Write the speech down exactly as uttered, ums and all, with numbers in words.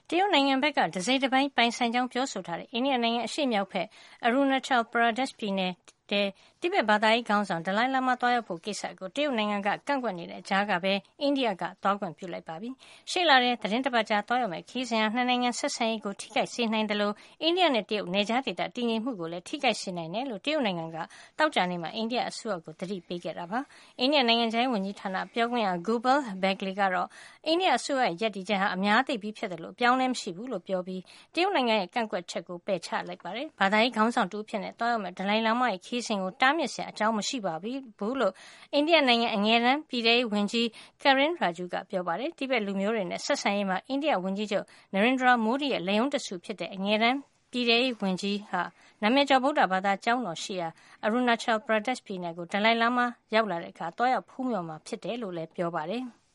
တရုတ်နိုင်ငံဘက်ကတစိမ့်တစ်ပိုင်းပိုင်ဆိုင်ကြောင်းပြောဆိုထားတဲ့အိန္ဒိယနိုင်ငံအရှေ့မြောက်ဘက် Arunachal Pradesh ပြည်နယ်တဲတိဘက်ဘာသာရေးခေါင်းဆောင်ဒလိုင်းလာမာသွားရောက်ဖို့ကိစ္စကိုတရုတ်နိုင်ငံကကန့်ကွက်နေတဲ့ကြားကပဲအိန္ဒိယကသွားခွင့်ပြုလိုက်ပါပြီ။ရှေ့လာတဲ့သတင်းတစ်ပတ်ကြာသွားရောက်မဲ့ခီးစဉ်ဟာနှစ်နိုင်ငံဆက်ဆံရေးကိုထိခိုက်စေနိုင်တယ်လို့အိန္ဒိယနဲ့တရုတ်နယ်ခြားဒေသတည်ငြိမ်မှုကိုလည်းထိခိုက်စေနိုင်တယ်လို့တရုတ်နိုင်ငံကတောက်ကြနေမှာအိန္ဒိယအစိုးရကိုသတိပေးခဲ့တာပါ။အိန္ဒိယနိုင်ငံခြားရေးဝန်ကြီးဌာနပြောခွင့်ရ Gopal Bagle ကတော့အိန္ဒိယအစိုးရရဲ့ရည်တည်ချက်ဟာအများသိပြီးဖြစ်တယ်လို့ပြောင်းလဲမရှိဘူးလို့ပြောပြီးတရုတ်နိုင်ငံရဲ့ကန့်ကွက်ချက်ကိုပယ်ချလိုက်ပါတယ်။ဘာသာရေးခေါင်းဆောင်တူဖြစ်နေသွားရောက်မဲ့ဒလိုင်းလာမာရဲ့ခီးစဉ်ကိုတားမြစ်စရာအကြောင်းမရှိပါဘူးလို့အိန္ဒိယနိုင်ငံအငယ်တန်းပြည်ထောင်ဝန်ကြီး Kiren Raju ကပြောပါတယ်။တိဘက်လူမျိုးတွေနဲ့ဆက်ဆံရေးမှာအိန္ဒိယဝန်ကြီးချုပ် Narendra Modi ရဲ့လက်ရုံးတဆူဖြစ်တဲ့အငယ်တန်းပြည်ထောင်ဝန်ကြီးဟာနာမည်ကျော်ဗုဒ္ဓဘာသာကျောင်းတော်ရှိရာ Arunachal Pradesh ပြည်နယ်ကိုဒလိုင်းလာမာရောက်လာတဲ့အခါတွားရောက်ဖူးမြော်မှာဖြစ်တယ်လို့လည်းပြောပါတယ်။